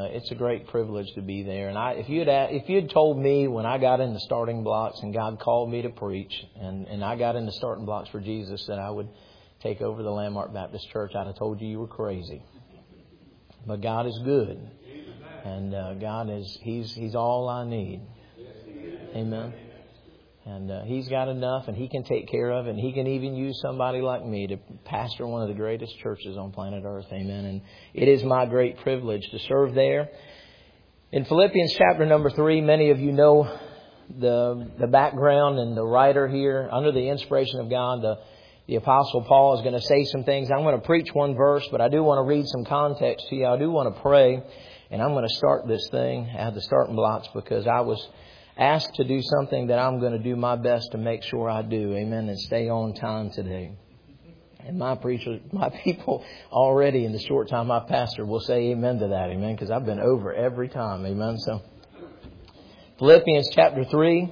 it's a great privilege to be there. And if you'd told me when I got in the starting blocks and God called me to preach, and I got in the starting blocks for Jesus, that I would take over the Landmark Baptist Church, I'd have told you were crazy. But God is good, and God is He's all I need. Amen. And He's got enough, and He can take care of it. And He can even use somebody like me to pastor one of the greatest churches on planet Earth. Amen. And it is my great privilege to serve there. In Philippians chapter number 3, many of you know the background and the writer here. Under the inspiration of God, the Apostle Paul is going to say some things. I'm going to preach one verse, but I do want to read some context to you. I do want to pray, and I'm going to start this thing at the starting blocks because I was asked to do something that I'm going to do my best to make sure I do. Amen. And stay on time today. And my people already in the short time I pastor will say amen to that. Amen. Because I've been over every time. Amen. So Philippians chapter 3.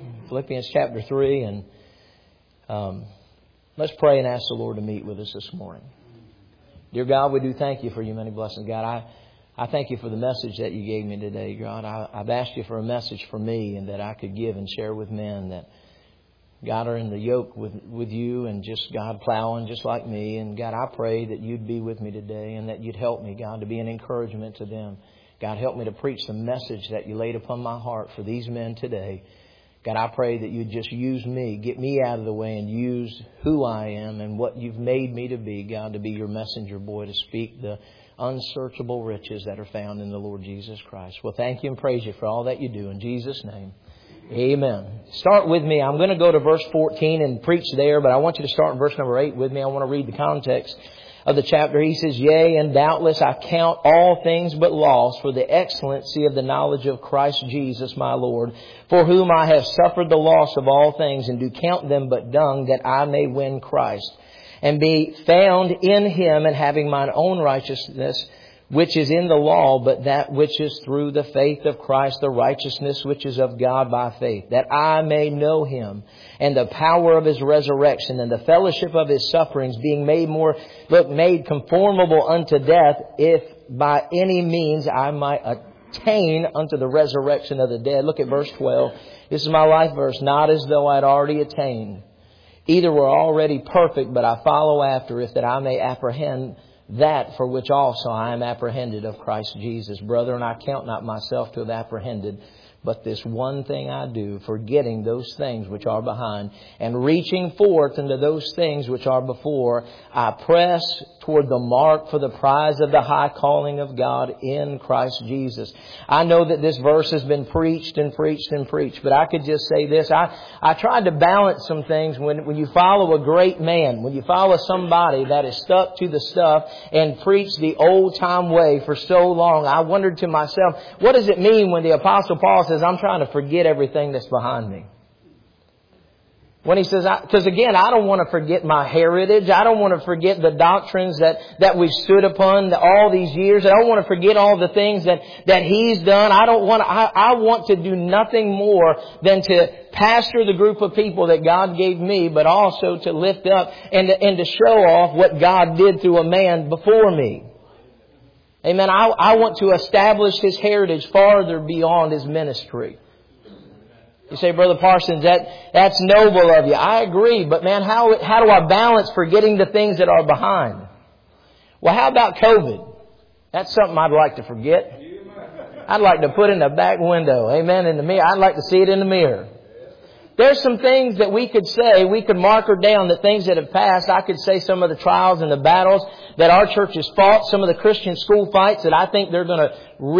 And let's pray and ask the Lord to meet with us this morning. Dear God, we do thank you for your many blessings. God, I thank you for the message that you gave me today, God. I've asked you for a message for me and that I could give and share with men that, God, are in the yoke with you and just, God, plowing just like me. And, God, I pray that you'd be with me today and that you'd help me, God, to be an encouragement to them. God, help me to preach the message that you laid upon my heart for these men today. God, I pray that you'd just use me, get me out of the way and use who I am and what you've made me to be, God, to be your messenger boy, to speak the unsearchable riches that are found in the Lord Jesus Christ. Well, thank you and praise you for all that you do. In Jesus' name, amen. Start with me. I'm going to go to verse 14 and preach there, but I want you to start in verse number 8 with me. I want to read the context of the chapter. He says, yea, and doubtless I count all things but loss for the excellency of the knowledge of Christ Jesus my Lord, for whom I have suffered the loss of all things, and do count them but dung, that I may win Christ, and be found in Him, and having mine own righteousness, which is in the law, but that which is through the faith of Christ, the righteousness which is of God by faith, that I may know Him, and the power of His resurrection, and the fellowship of His sufferings, being made conformable unto death, if by any means I might attain unto the resurrection of the dead. Look at verse 12. This is my life verse. Not as though I had already attained, either were already perfect, but I follow after, if that I may apprehend that for which also I am apprehended of Christ Jesus. Brethren, I count not myself to have apprehended, but this one thing I do, forgetting those things which are behind, and reaching forth unto those things which are before, I press toward the mark for the prize of the high calling of God in Christ Jesus. I know that this verse has been preached and preached and preached, but I could just say this. I tried to balance some things when you follow a great man, when you follow somebody that is stuck to the stuff and preached the old time way for so long. I wondered to myself, what does it mean when the Apostle Paul says, I'm trying to forget everything that's behind me? When he says, because again, I don't want to forget my heritage. I don't want to forget the doctrines that we've stood upon all these years. I don't want to forget all the things that He's done. I want to do nothing more than to pastor the group of people that God gave me, but also to lift up and to show off what God did through a man before me. Amen. I want to establish His heritage farther beyond His ministry. You say, Brother Parsons, that's noble of you. I agree, but man, how do I balance forgetting the things that are behind? Well, how about COVID? That's something I'd like to forget. I'd like to put in the back window. Amen. In the mirror. I'd like to see it in the mirror. There's some things that we could say, we could mark her down, the things that have passed. I could say some of the trials and the battles that our church has fought, some of the Christian school fights that I think they're going to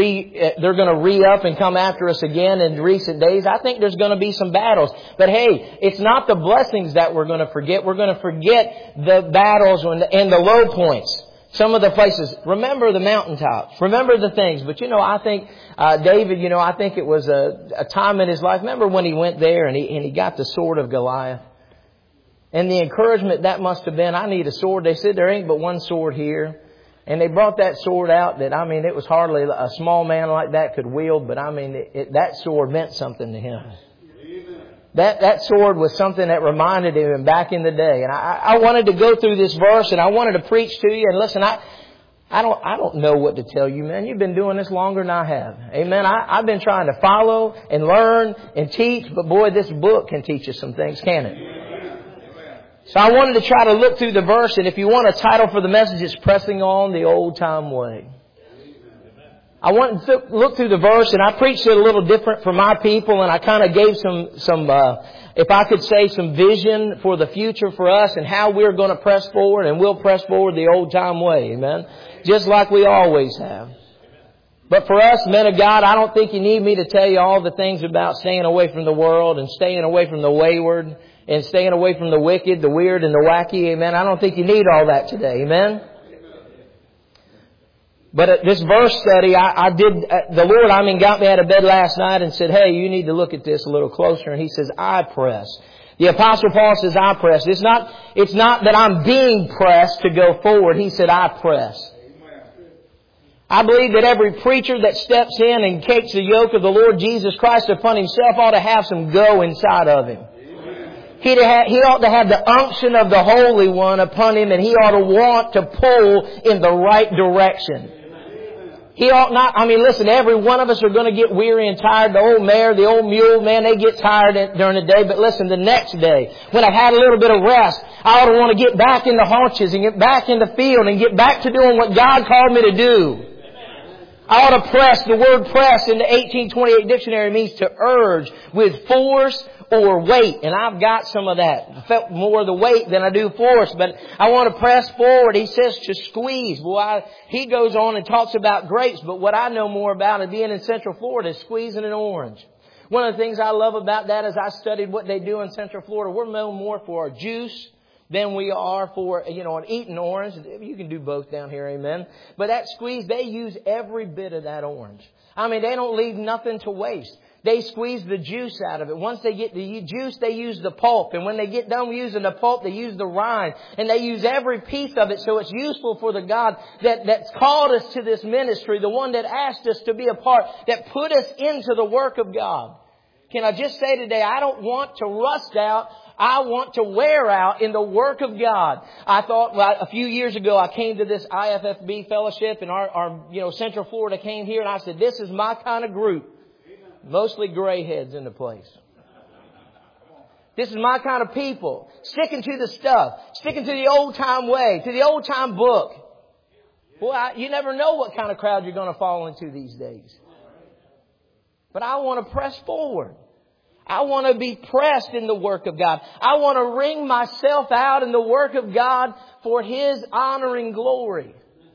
re-up and come after us again in recent days. I think there's going to be some battles. But hey, it's not the blessings that we're going to forget. We're going to forget the battles and the low points. Some of the places, remember the mountaintops, remember the things. But I think David, I think it was a time in his life. Remember when he went there and he got the sword of Goliath? And the encouragement that must have been, I need a sword. They said there ain't but one sword here. And they brought that sword out that, it was hardly a small man like that could wield. But that sword meant something to him. That sword was something that reminded him back in the day. And I wanted to go through this verse and I wanted to preach to you. And listen, I don't know what to tell you, man. You've been doing this longer than I have. Amen. I've been trying to follow and learn and teach, but boy, this book can teach us some things, can it? So I wanted to try to look through the verse, and if you want a title for the message, it's Pressing On the Old Time Way. I wanted to look through the verse, and I preached it a little different for my people, and I kind of gave some if I could say, some vision for the future for us and how we're going to press forward, and we'll press forward the old time way. Amen. Just like we always have. But for us, men of God, I don't think you need me to tell you all the things about staying away from the world and staying away from the wayward and staying away from the wicked, the weird, and the wacky. Amen. I don't think you need all that today. Amen. But at this verse study, the Lord, got me out of bed last night and said, hey, you need to look at this a little closer. And He says, I press. The Apostle Paul says, I press. It's not that I'm being pressed to go forward. He said, I press. I believe that every preacher that steps in and takes the yoke of the Lord Jesus Christ upon himself ought to have some go inside of him. He ought to have the unction of the Holy One upon him, and he ought to want to pull in the right direction. He ought not, listen, every one of us are going to get weary and tired. The old mare, the old mule, man, they get tired during the day. But listen, the next day, when I've had a little bit of rest, I ought to want to get back in the haunches and get back in the field and get back to doing what God called me to do. I ought to press. The word press in the 1828 dictionary means to urge with force or weight. And I've got some of that. I felt more of the weight than I do force. But I want to press forward. He says to squeeze. Boy, he goes on and talks about grapes. But what I know more about is being in Central Florida is squeezing an orange. One of the things I love about that is I studied what they do in Central Florida. We're known more for our juice than we are for, an eating orange. You can do both down here, amen. But that squeeze, they use every bit of that orange. They don't leave nothing to waste. They squeeze the juice out of it. Once they get the juice, they use the pulp. And when they get done using the pulp, they use the rind. And they use every piece of it so it's useful for the God that's called us to this ministry, the one that asked us to be a part, that put us into the work of God. Can I just say today, I don't want to rust out. I want to wear out in the work of God. I thought, a few years ago, I came to this IFFB fellowship, and our Central Florida came here, and I said, this is my kind of group. Mostly gray heads in the place. This is my kind of people. Sticking to the stuff. Sticking to the old time way. To the old time book. Boy, you never know what kind of crowd you're going to fall into these days. But I want to press forward. I want to be pressed in the work of God. I want to wring myself out in the work of God for His honor and glory.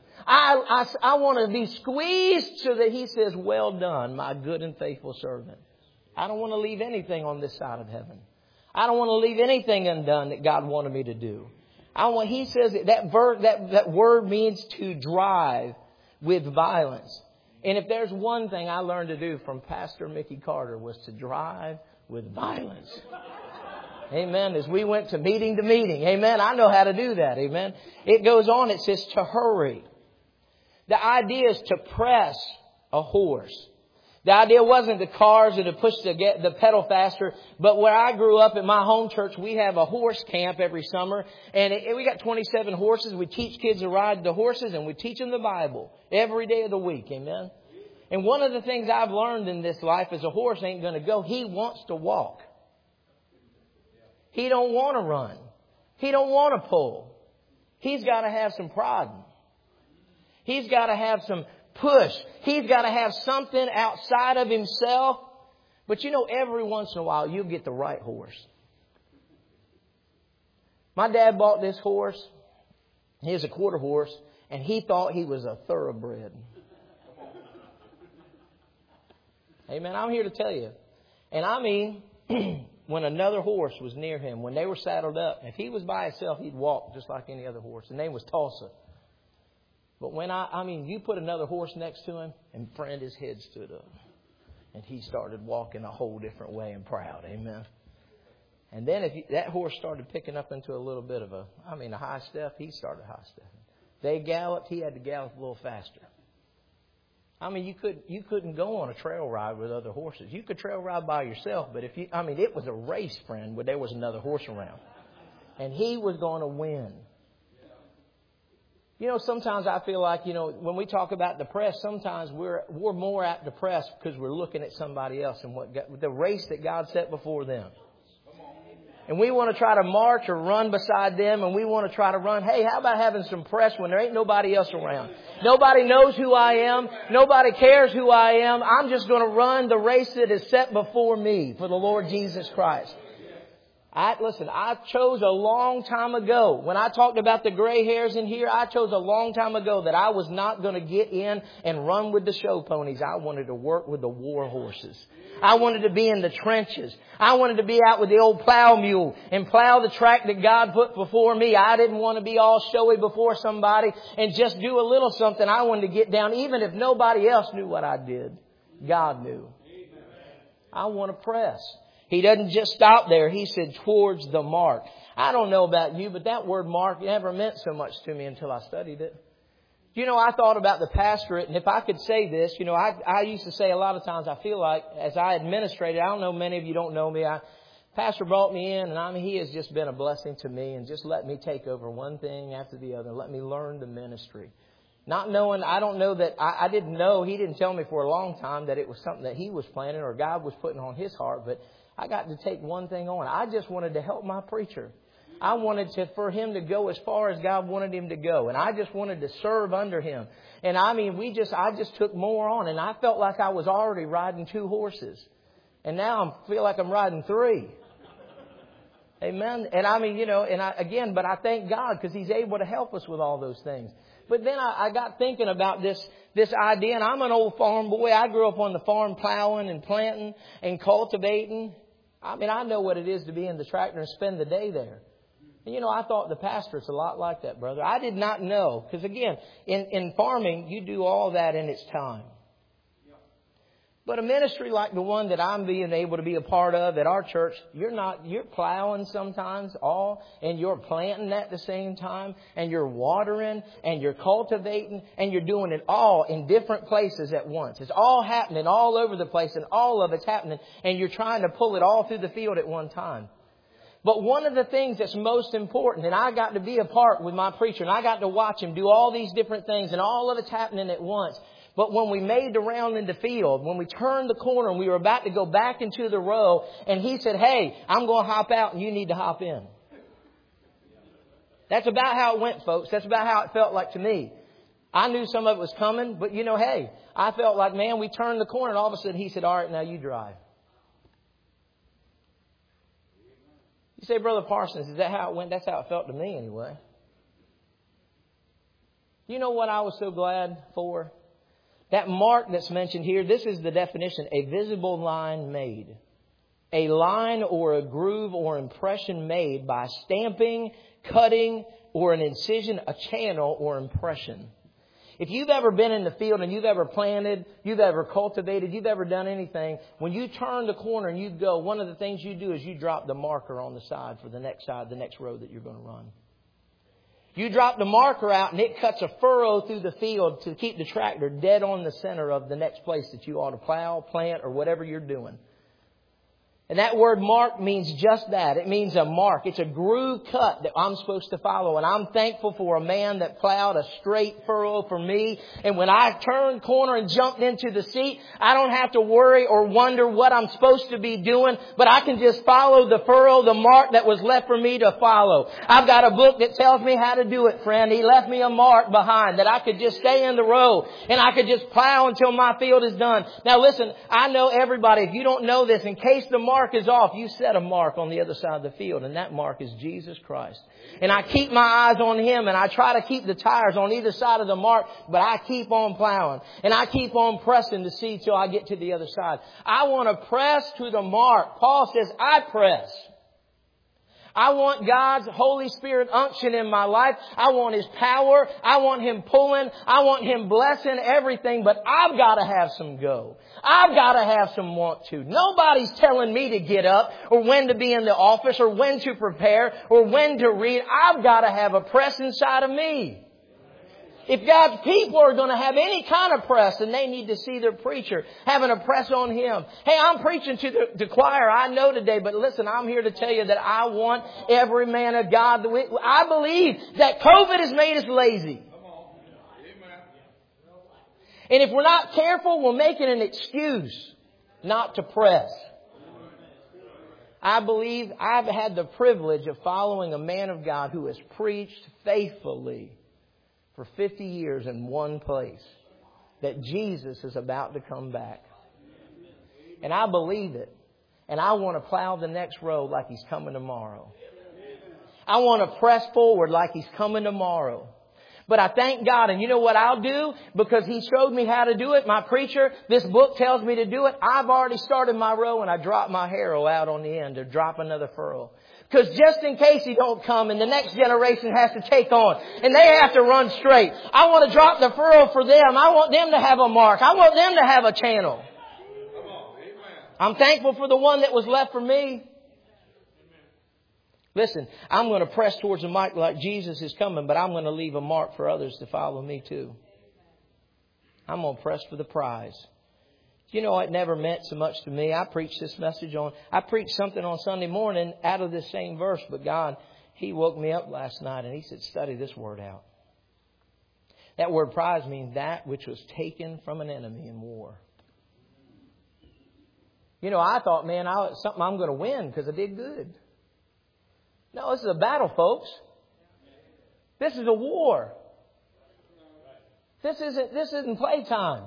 I want to be squeezed so that He says, well done, my good and faithful servant. I don't want to leave anything on this side of heaven. I don't want to leave anything undone that God wanted me to do. He says that word means to drive with violence. And if there's one thing I learned to do from Pastor Mickey Carter was to drive with violence. Amen. As we went to meeting, amen, I know how to do that. Amen. It goes on. It says to hurry. The idea is to press a horse. The idea wasn't the cars or to push the pedal faster. But where I grew up in my home church, we have a horse camp every summer. And we got 27 horses. We teach kids to ride the horses, and we teach them the Bible every day of the week. Amen. And one of the things I've learned in this life is a horse ain't going to go. He wants to walk. He don't want to run. He don't want to pull. He's got to have some pride. He's got to have some push. He's got to have something outside of himself. But every once in a while, you'll get the right horse. My dad bought this horse. He was a quarter horse, and he thought he was a thoroughbred. Amen. I'm here to tell you. And when another horse was near him, when they were saddled up, if he was by himself, he'd walk just like any other horse. The name was Tulsa. But when you put another horse next to him, and friend, his head stood up. And he started walking a whole different way and proud. Amen. And then if that horse started picking up into a little bit of a high step, he started high stepping. They galloped, he had to gallop a little faster. You couldn't go on a trail ride with other horses. You could trail ride by yourself, but it was a race, friend, where there was another horse around. And he was going to win. You know, sometimes I feel like, when we talk about depressed, sometimes we're more apt depressed because we're looking at somebody else and the race that God set before them. And we want to try to march or run beside them, and we want to try to run. Hey, how about having some press when there ain't nobody else around? Nobody knows who I am. Nobody cares who I am. I'm just going to run the race that is set before me for the Lord Jesus Christ. I chose a long time ago. When I talked about the gray hairs in here, I chose a long time ago that I was not going to get in and run with the show ponies. I wanted to work with the war horses. I wanted to be in the trenches. I wanted to be out with the old plow mule and plow the track that God put before me. I didn't want to be all showy before somebody and just do a little something. I wanted to get down even if nobody else knew what I did. God knew. I want to press. He doesn't just stop there. He said towards the mark. I don't know about you, but that word mark never meant so much to me until I studied it. I thought about the pastorate, and if I could say this, I used to say a lot of times, I feel like as I administrated, I don't know, many of you don't know me. Pastor brought me in, and he has just been a blessing to me and just let me take over one thing after the other, let me learn the ministry. Not knowing, I don't know that, I didn't know, he didn't tell me for a long time that it was something that he was planning or God was putting on his heart, but I got to take one thing on. I just wanted to help my preacher. I wanted for him to go as far as God wanted him to go. And I just wanted to serve under him. And I just took more on. And I felt like I was already riding 2 horses. And now I feel like I'm riding 3. Amen. And but I thank God because He's able to help us with all those things. But then I got thinking about this idea. And I'm an old farm boy. I grew up on the farm plowing and planting and cultivating. I know what it is to be in the tractor and spend the day there. And, I thought the pastorate's a lot like that, brother. I did not know. Because, again, in farming, you do all that in its time. But a ministry like the one that I'm being able to be a part of at our church, you're plowing sometimes and you're planting at the same time, and you're watering, and you're cultivating, and you're doing it all in different places at once. It's all happening all over the place, and all of it's happening, and you're trying to pull it all through the field at one time. But one of the things that's most important, and I got to be a part with my preacher, and I got to watch him do all these different things, and all of it's happening at once. But when we made the round in the field, when we turned the corner and we were about to go back into the row, and he said, hey, I'm going to hop out and you need to hop in. That's about how it went, folks. That's about how it felt like to me. I knew some of it was coming, but hey, I felt like, man, we turned the corner and all of a sudden he said, all right, now you drive. You say, Brother Parsons, is that how it went? That's how it felt to me anyway. You know what I was so glad for? That mark that's mentioned here, this is the definition, a visible line made. A line or a groove or impression made by stamping, cutting, or an incision, a channel or impression. If you've ever been in the field and you've ever planted, you've ever cultivated, you've ever done anything, when you turn the corner and you go, one of the things you do is you drop the marker on the side for the next row that you're going to run. You drop the marker out and it cuts a furrow through the field to keep the tractor dead on the center of the next place that you ought to plow, plant, or whatever you're doing. And that word mark means just that. It means a mark. It's a groove cut that I'm supposed to follow. And I'm thankful for a man that plowed a straight furrow for me. And when I turned corner and jumped into the seat, I don't have to worry or wonder what I'm supposed to be doing. But I can just follow the furrow, the mark that was left for me to follow. I've got a book that tells me how to do it, friend. He left me a mark behind that I could just stay in the row. And I could just plow until my field is done. Now listen, I know everybody, if you don't know this, in case the mark is off, you set a mark on the other side of the field, and that mark is Jesus Christ. And I keep my eyes on Him, and I try to keep the tires on either side of the mark, but I keep on plowing, and I keep on pressing to see till I get to the other side. I want to press to the mark. Paul says, I press. I want God's Holy Spirit unction in my life. I want His power. I want Him pulling. I want Him blessing everything. But I've got to have some go. I've got to have some want to. Nobody's telling me to get up or when to be in the office or when to prepare or when to read. I've got to have a press inside of me. If God's people are going to have any kind of press, then they need to see their preacher having a press on him. Hey, I'm preaching to the choir, I know today, but listen, I'm here to tell you that I want every man of God. I believe that COVID has made us lazy. And if we're not careful, we'll make it an excuse not to press. I believe I've had the privilege of following a man of God who has preached faithfully for 50 years in one place, that Jesus is about to come back. And I believe it. And I want to plow the next road like He's coming tomorrow. I want to press forward like He's coming tomorrow. But I thank God, and you know what I'll do? Because He showed me how to do it. My preacher, this book tells me to do it. I've already started my row and I drop my harrow out on the end to drop another furrow. Because just in case He don't come and the next generation has to take on and they have to run straight, I want to drop the furrow for them. I want them to have a mark. I want them to have a channel. I'm thankful for the one that was left for me. Listen, I'm going to press towards the mark like Jesus is coming, but I'm going to leave a mark for others to follow me too. I'm going to press for the prize. You know, it never meant so much to me. I preached something on Sunday morning out of this same verse, but God, He woke me up last night and He said, study this word out. That word prize means that which was taken from an enemy in war. You know, I thought, man, something I'm going to win because I did good. No, this is a battle, folks. This is a war. This isn't playtime.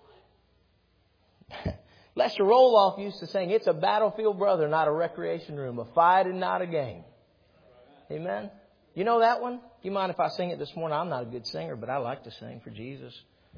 Lester Roloff used to sing, it's a battlefield, brother, not a recreation room, a fight and not a game. Amen? You know that one? Do you mind if I sing it this morning? I'm not a good singer, but I like to sing for Jesus.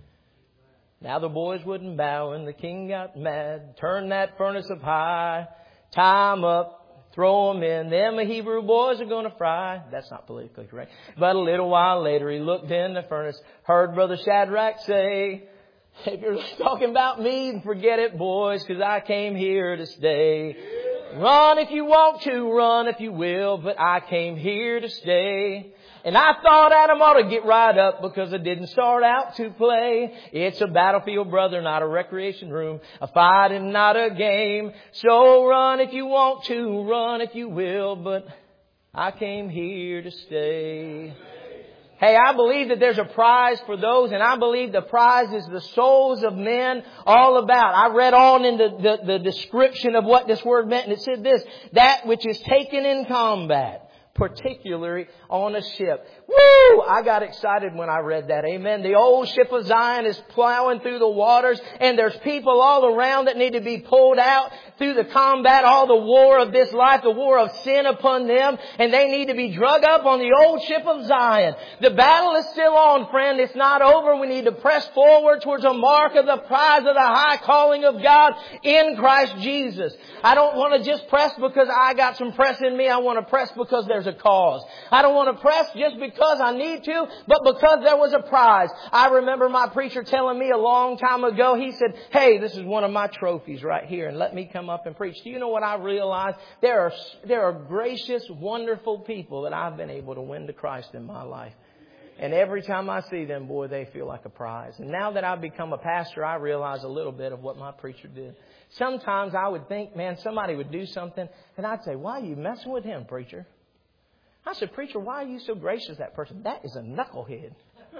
Now the boys wouldn't bow and the king got mad. Turn that furnace up high. Tie 'em up. Throw 'em in. Them Hebrew boys are going to fry. That's not politically correct. But a little while later, he looked in the furnace. Heard Brother Shadrach say, if you're talking about me, forget it, boys, because I came here to stay. Run if you want to, run if you will, but I came here to stay. And I thought Adam ought to get right up because I didn't start out to play. It's a battlefield, brother, not a recreation room. A fight and not a game. So run if you want to, run if you will, but I came here to stay. Hey, I believe that there's a prize for those, and I believe the prize is the souls of men all about. I read on in the description of what this word meant, and it said this, that which is taken in combat. Particularly on a ship. Woo! I got excited when I read that. Amen. The old ship of Zion is plowing through the waters and there's people all around that need to be pulled out through the combat, all the war of this life, the war of sin upon them, and they need to be drug up on the old ship of Zion. The battle is still on, friend. It's not over. We need to press forward towards a mark of the prize of the high calling of God in Christ Jesus. I don't want to just press because I got some press in me. I want to press because there's a cause. I don't want to press just because I need to, but because there was a prize. I remember my preacher telling me a long time ago, he said, hey, this is one of my trophies right here, and let me come up and preach. Do you know what I realized? There are gracious, wonderful people that I've been able to win to Christ in my life. And every time I see them, boy, they feel like a prize. And now that I've become a pastor, I realize a little bit of what my preacher did. Sometimes I would think, man, somebody would do something, and I'd say, why are you messing with him, preacher? I said, preacher, why are you so gracious to that person? That is a knucklehead.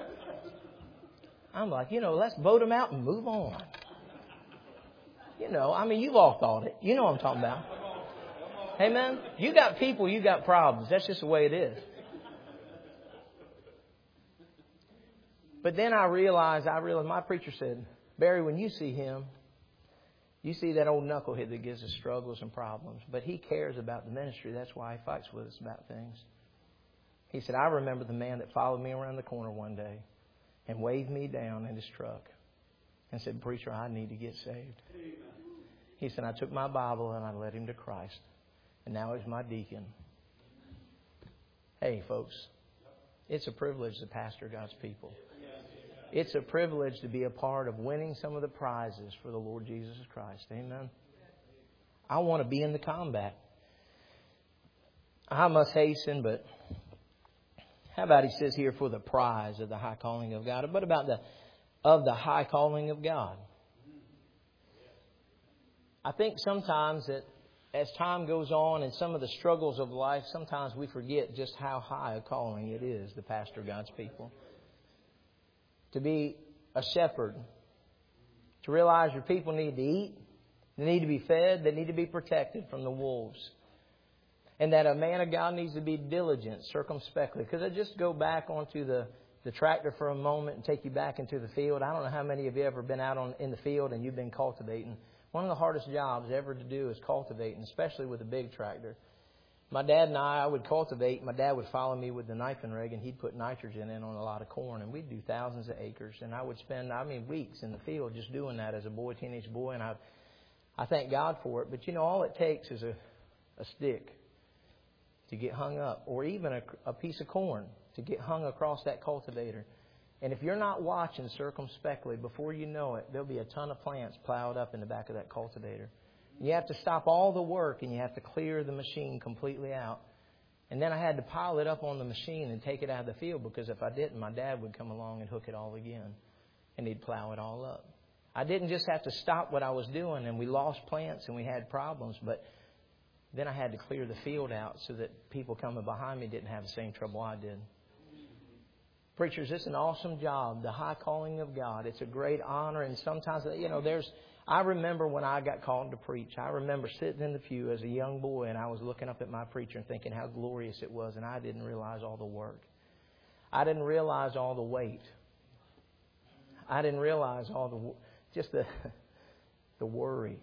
I'm like, let's vote him out and move on. You've all thought it. You know what I'm talking about. Amen? You got people, you got problems. That's just the way it is. But then I realized my preacher said, Barry, when you see him, you see that old knucklehead that gives us struggles and problems. But he cares about the ministry. That's why he fights with us about things. He said, I remember the man that followed me around the corner one day and waved me down in his truck and said, preacher, I need to get saved. He said, I took my Bible and I led him to Christ. And now he's my deacon. Hey, folks, it's a privilege to pastor God's people. It's a privilege to be a part of winning some of the prizes for the Lord Jesus Christ. Amen. I want to be in the combat. I must hasten, but how about he says here for the prize of the high calling of God? What about the high calling of God? I think sometimes that as time goes on and some of the struggles of life, sometimes we forget just how high a calling it is to pastor God's people. To be a shepherd To realize your people need to eat. They need to be fed. They need to be protected from the wolves. And that a man of God needs to be diligent, circumspectly. Because I just go back onto the tractor for a moment and take you back into the field. I don't know how many of you ever been out in the field and you've been cultivating. One of the hardest jobs ever to do is cultivating, especially with a big tractor. My dad and I would cultivate. My dad would follow me with the knifing rig, and he'd put nitrogen in on a lot of corn. And we'd do thousands of acres. And I would spend, weeks in the field just doing that as a boy, teenage boy. And I thank God for it. But, all it takes is a stick to get hung up, or even a piece of corn to get hung across that cultivator. And if you're not watching circumspectly, before you know it, there'll be a ton of plants plowed up in the back of that cultivator. You have to stop all the work and you have to clear the machine completely out. And then I had to pile it up on the machine and take it out of the field, because if I didn't, my dad would come along and hook it all again. And he'd plow it all up. I didn't just have to stop what I was doing, and we lost plants and we had problems, but then I had to clear the field out so that people coming behind me didn't have the same trouble I did. Preachers, it's an awesome job, the high calling of God. It's a great honor, and sometimes, I remember when I got called to preach. I remember sitting in the pew as a young boy, and I was looking up at my preacher and thinking how glorious it was, and I didn't realize all the work. I didn't realize all the weight. I didn't realize all the worry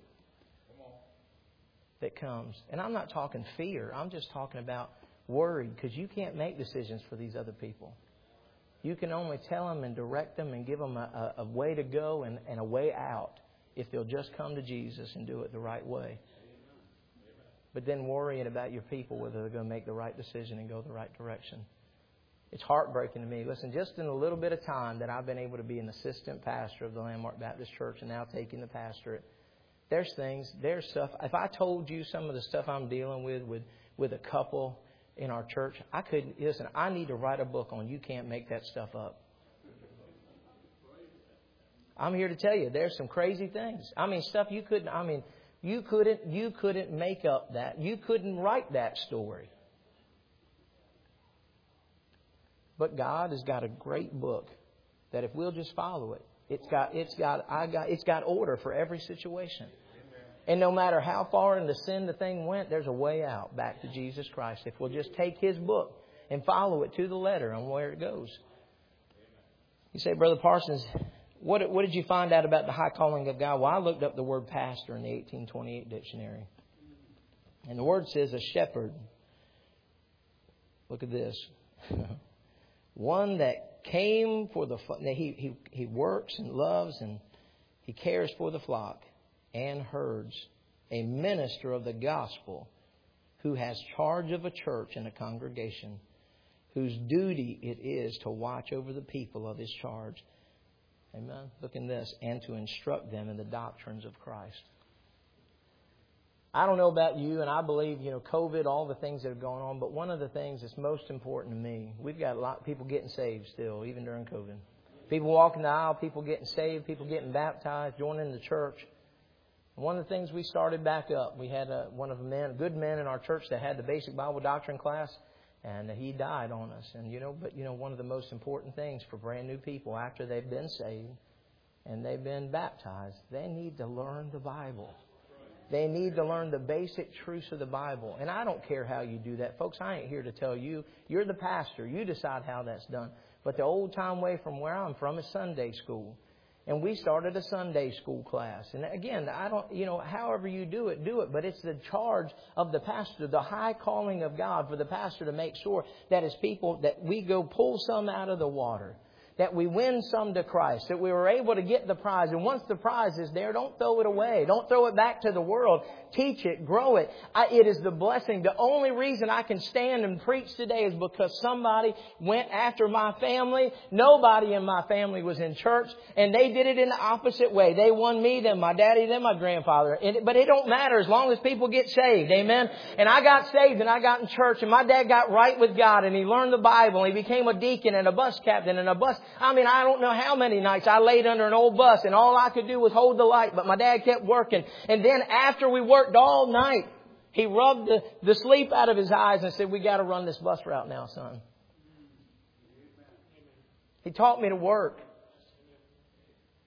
that comes. And I'm not talking fear. I'm just talking about worry, because you can't make decisions for these other people. You can only tell them and direct them and give them a way to go and a way out if they'll just come to Jesus and do it the right way. But then worrying about your people, whether they're going to make the right decision and go the right direction. It's heartbreaking to me. Listen, just in a little bit of time that I've been able to be an assistant pastor of the Landmark Baptist Church and now taking the pastorate, there's stuff. If I told you some of the stuff I'm dealing with a couple in our church, I couldn't. Listen, I need to write a book on You Can't Make That Stuff Up. I'm here to tell you, there's some crazy things. Stuff you couldn't. You couldn't make up that. You couldn't write that story. But God has got a great book that if we'll just follow it, it's got order for every situation. And no matter how far into sin the thing went, there's a way out back to Jesus Christ. If we'll just take His book and follow it to the letter on where it goes. You say, Brother Parsons, what did you find out about the high calling of God? Well, I looked up the word pastor in the 1828 dictionary. And the word says a shepherd. Look at this. One that came for he works and loves and he cares for the flock and herds, a minister of the gospel who has charge of a church and a congregation, whose duty it is to watch over the people of his charge. Amen. Look in this. And to instruct them in the doctrines of Christ. I don't know about you, and I believe, COVID, all the things that are going on, but one of the things that's most important to me, we've got a lot of people getting saved still, even during COVID. People walking the aisle, people getting saved, people getting baptized, joining the church. One of the things we started back up, we had one of the good men in our church that had the basic Bible doctrine class, and he died on us. And one of the most important things for brand new people after they've been saved and they've been baptized, they need to learn the Bible. They need to learn the basic truths of the Bible. And I don't care how you do that. Folks, I ain't here to tell you. You're the pastor. You decide how that's done. But the old time way from where I'm from is Sunday school. And we started a Sunday school class. And again, however you do it. But it's the charge of the pastor, the high calling of God for the pastor to make sure that his people, that we go pull some out of the water. That we win some to Christ. That we were able to get the prize. And once the prize is there, don't throw it away. Don't throw it back to the world. Teach it. Grow it. It is the blessing. The only reason I can stand and preach today is because somebody went after my family. Nobody in my family was in church. And they did it in the opposite way. They won me, then my daddy, then my grandfather. But it don't matter as long as people get saved. Amen. And I got saved and I got in church. And my dad got right with God. And he learned the Bible. And he became a deacon and a bus captain and a bus. I don't know how many nights I laid under an old bus and all I could do was hold the light. But my dad kept working. And then after we worked all night, he rubbed the sleep out of his eyes and said, we got to run this bus route now, son. He taught me to work.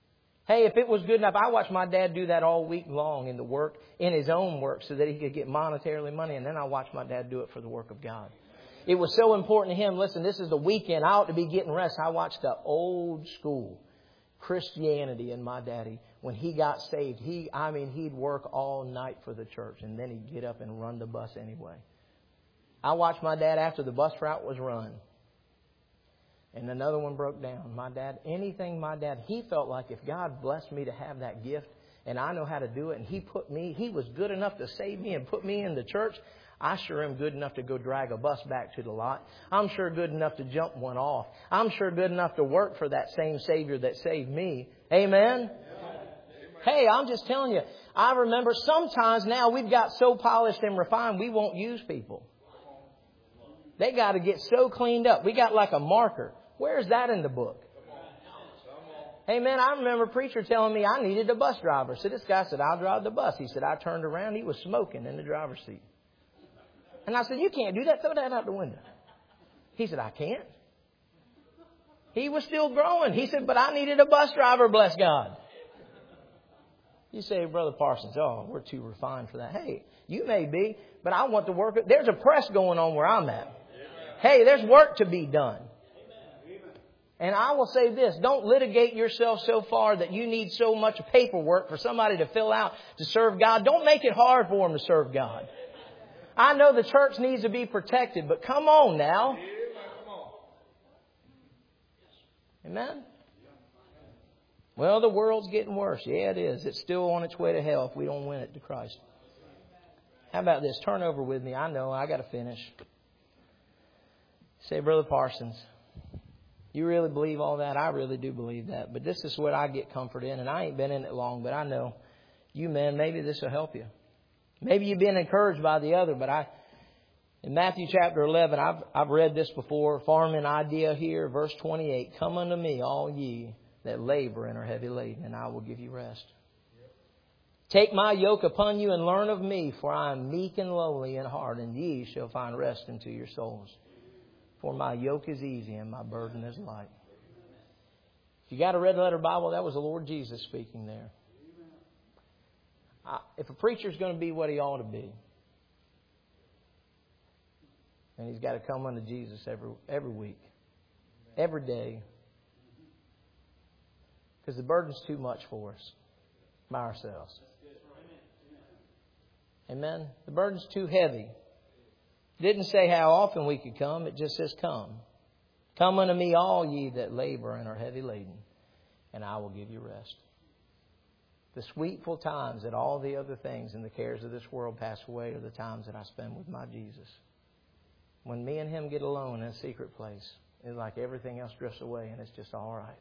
Hey, if it was good enough, I watched my dad do that all week long in the work, in his own work, so that he could get monetarily money. And then I watched my dad do it for the work of God. It was so important to him. Listen, this is the weekend. I ought to be getting rest. I watched the old school Christianity in my daddy. When he got saved, he'd work all night for the church, and then he'd get up and run the bus anyway. I watched my dad after the bus route was run, and another one broke down. He felt like if God blessed me to have that gift, and I know how to do it, and he was good enough to save me and put me in the church, I sure am good enough to go drag a bus back to the lot. I'm sure good enough to jump one off. I'm sure good enough to work for that same Savior that saved me. Amen? Hey, I'm just telling you, I remember sometimes now we've got so polished and refined, we won't use people. They got to get so cleaned up. We got like a marker. Where's that in the book? Amen. I remember a preacher telling me I needed a bus driver. So this guy said, I'll drive the bus. He said, I turned around. He was smoking in the driver's seat. And I said, you can't do that. Throw that out the window. He said, I can't. He was still growing. He said, but I needed a bus driver, bless God. You say, Brother Parsons, we're too refined for that. Hey, you may be, but I want to work. There's a press going on where I'm at. Hey, there's work to be done. And I will say this, don't litigate yourself so far that you need so much paperwork for somebody to fill out to serve God. Don't make it hard for them to serve God. I know the church needs to be protected, but come on now. Amen? Well, the world's getting worse. Yeah, it is. It's still on its way to hell if we don't win it to Christ. How about this? Turn over with me. I know I got to finish. Say, Brother Parsons, you really believe all that? I really do believe that. But this is what I get comfort in. And I ain't been in it long, but I know you men, maybe this will help you. Maybe you've been encouraged by the other, but in Matthew chapter 11, I've read this before. Farming idea here, verse 28. Come unto me, all ye that labor and are heavy laden, and I will give you rest. Take my yoke upon you and learn of me, for I am meek and lowly in heart, and ye shall find rest unto your souls. For my yoke is easy and my burden is light. If you got a red letter Bible, that was the Lord Jesus speaking there. If a preacher's going to be what he ought to be, then he's got to come unto Jesus every week, every day. Because the burden's too much for us by ourselves. Amen? The burden's too heavy. Didn't say how often we could come. It just says come. Come unto me all ye that labor and are heavy laden, and I will give you rest. The sweetful times that all the other things and the cares of this world pass away are the times that I spend with my Jesus. When me and Him get alone in a secret place, it's like everything else drifts away and it's just all right.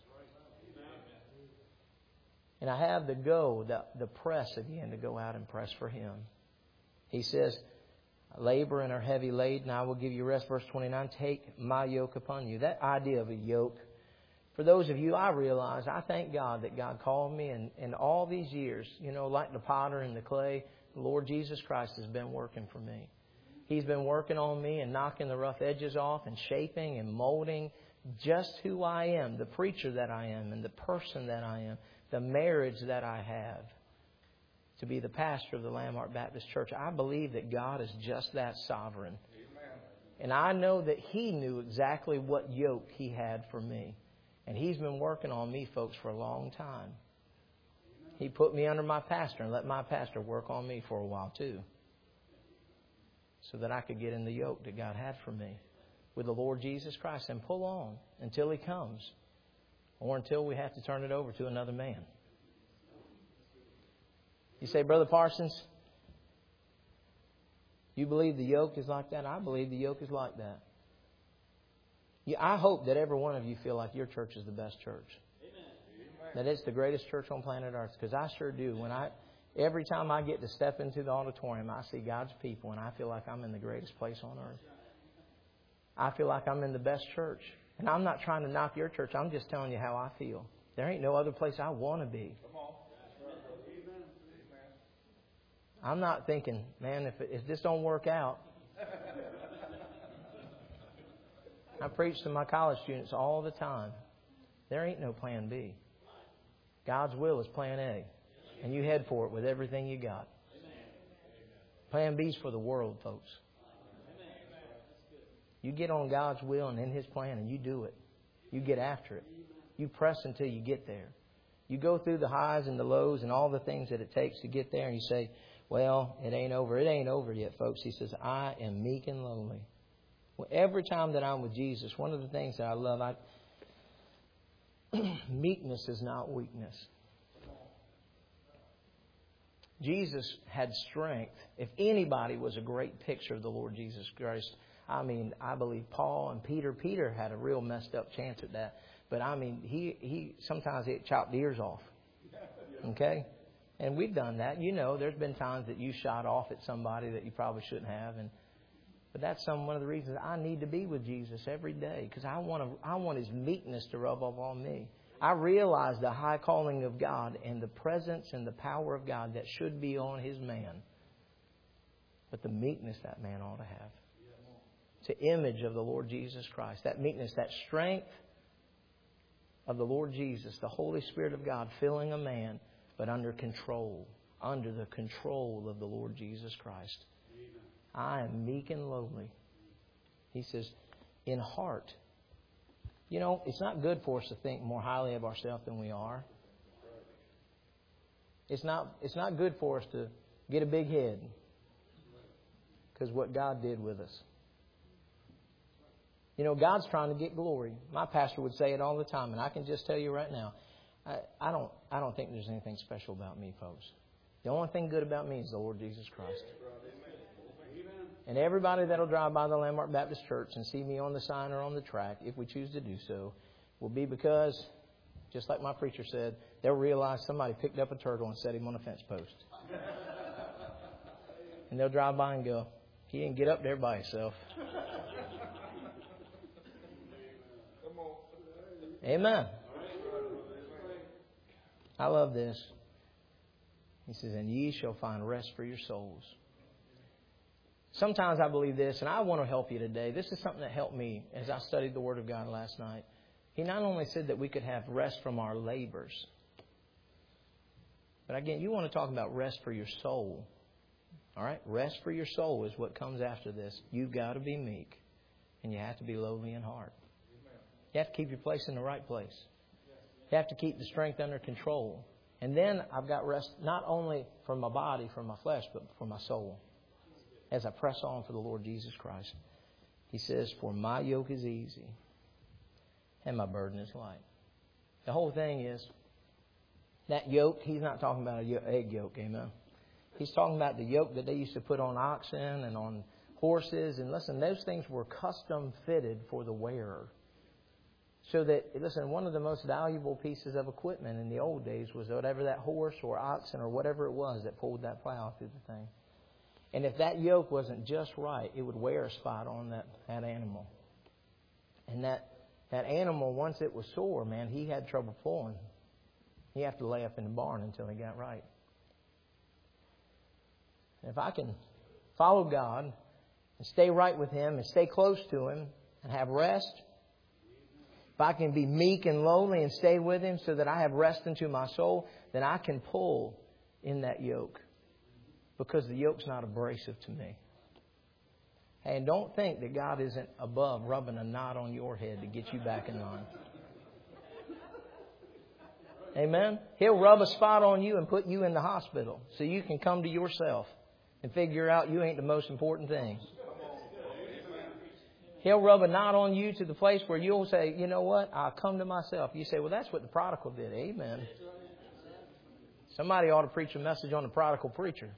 And I have the press again to go out and press for Him. He says, labor and are heavy laden, I will give you rest. Verse 29, take my yoke upon you. That idea of a yoke, for those of you, I realize, I thank God that God called me. And all these years, like the potter and the clay, the Lord Jesus Christ has been working for me. He's been working on me and knocking the rough edges off and shaping and molding just who I am, the preacher that I am and the person that I am, the marriage that I have to be the pastor of the Landmark Baptist Church. I believe that God is just that sovereign. And I know that He knew exactly what yoke He had for me. And He's been working on me, folks, for a long time. He put me under my pastor and let my pastor work on me for a while too, so that I could get in the yoke that God had for me with the Lord Jesus Christ and pull on until He comes, or until we have to turn it over to another man. You say, Brother Parsons, you believe the yoke is like that? I believe the yoke is like that. I hope that every one of you feel like your church is the best church. Amen. That it's the greatest church on planet Earth. Because I sure do. Every time I get to step into the auditorium, I see God's people, and I feel like I'm in the greatest place on earth. I feel like I'm in the best church. And I'm not trying to knock your church. I'm just telling you how I feel. There ain't no other place I want to be. I'm not thinking, man, if this don't work out. I preach to my college students all the time. There ain't no plan B. God's will is plan A. And you head for it with everything you got. Plan B's for the world, folks. You get on God's will and in His plan and you do it. You get after it. You press until you get there. You go through the highs and the lows and all the things that it takes to get there, and you say, well, it ain't over. It ain't over yet, folks. He says, I am meek and lowly. Well, every time that I'm with Jesus, one of the things that I love, meekness is not weakness. Jesus had strength. If anybody was a great picture of the Lord Jesus Christ, I believe Paul and Peter. Peter had a real messed up chance at that. But he sometimes it chopped ears off. Okay? And we've done that. You know, there's been times that you shot off at somebody that you probably shouldn't have. But that's one of the reasons I need to be with Jesus every day. Because I want His meekness to rub off on me. I realize the high calling of God and the presence and the power of God that should be on His man. But the meekness that man ought to have. It's an image of the Lord Jesus Christ. That meekness, that strength of the Lord Jesus, the Holy Spirit of God filling a man, but under control, under the control of the Lord Jesus Christ. I am meek and lowly. He says, in heart. You know, it's not good for us to think more highly of ourselves than we are. It's not good for us to get a big head. Because what God did with us. You know, God's trying to get glory. My pastor would say it all the time, and I can just tell you right now, I don't think there's anything special about me, folks. The only thing good about me is the Lord Jesus Christ. And everybody that'll drive by the Landmark Baptist Church and see me on the sign or on the track, if we choose to do so, will be because, just like my preacher said, they'll realize somebody picked up a turtle and set him on a fence post. And they'll drive by and go, he didn't get up there by himself. Amen. I love this. He says, and ye shall find rest for your souls. Sometimes I believe this, and I want to help you today. This is something that helped me as I studied the Word of God last night. He not only said that we could have rest from our labors, but again, you want to talk about rest for your soul. All right? Rest for your soul is what comes after this. You've got to be meek, and you have to be lowly in heart. You have to keep your place in the right place. You have to keep the strength under control. And then I've got rest not only from my body, from my flesh, but from my soul. As I press on for the Lord Jesus Christ. He says, for my yoke is easy and my burden is light. The whole thing is, that yoke, he's not talking about an egg yolk, amen. He's talking about the yoke that they used to put on oxen and on horses. And listen, those things were custom fitted for the wearer. So that, listen, one of the most valuable pieces of equipment in the old days was whatever that horse or oxen or whatever it was that pulled that plow through the thing. And if that yoke wasn't just right, it would wear a spot on that animal. And that animal, once it was sore, man, he had trouble pulling. He had to lay up in the barn until he got right. And if I can follow God and stay right with Him and stay close to Him and have rest, if I can be meek and lowly and stay with Him so that I have rest into my soul, then I can pull in that yoke. Because the yoke's not abrasive to me. And don't think that God isn't above rubbing a knot on your head to get you back in line. Amen? He'll rub a spot on you and put you in the hospital so you can come to yourself and figure out you ain't the most important thing. He'll rub a knot on you to the place where you'll say, you know what, I'll come to myself. You say, well, that's what the prodigal did. Amen. Somebody ought to preach a message on the prodigal preacher.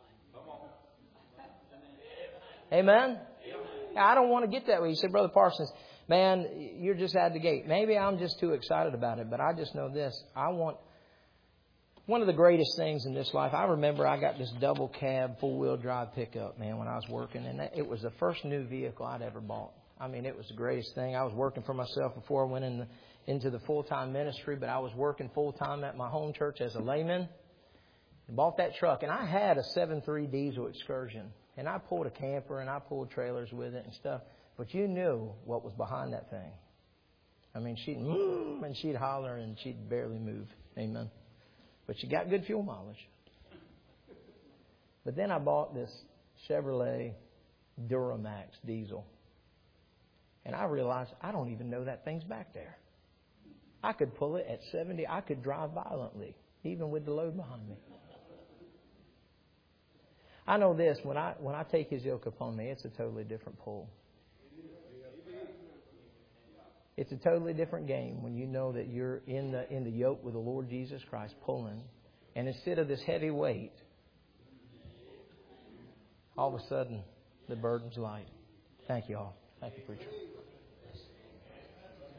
Amen? I don't want to get that way. You say, Brother Parsons, man, you're just out the gate. Maybe I'm just too excited about it, but I just know this. I want one of the greatest things in this life. I remember I got this double cab, 4-wheel drive pickup, man, when I was working. And it was the first new vehicle I'd ever bought. I mean, it was the greatest thing. I was working for myself before I went into the full-time ministry, but I was working full-time at my home church as a layman. I bought that truck, and I had a 7.3 diesel Excursion. And I pulled a camper and I pulled trailers with it and stuff. But you knew what was behind that thing. I mean, she'd holler and she'd barely move. Amen. But she got good fuel mileage. But then I bought this Chevrolet Duramax diesel. And I realized I don't even know that thing's back there. I could pull it at 70. I could drive violently, even with the load behind me. I know this, when I take His yoke upon me, it's a totally different pull. It's a totally different game when you know that you're in the yoke with the Lord Jesus Christ pulling. And instead of this heavy weight, all of a sudden the burden's light. Thank you all. Thank you, preacher.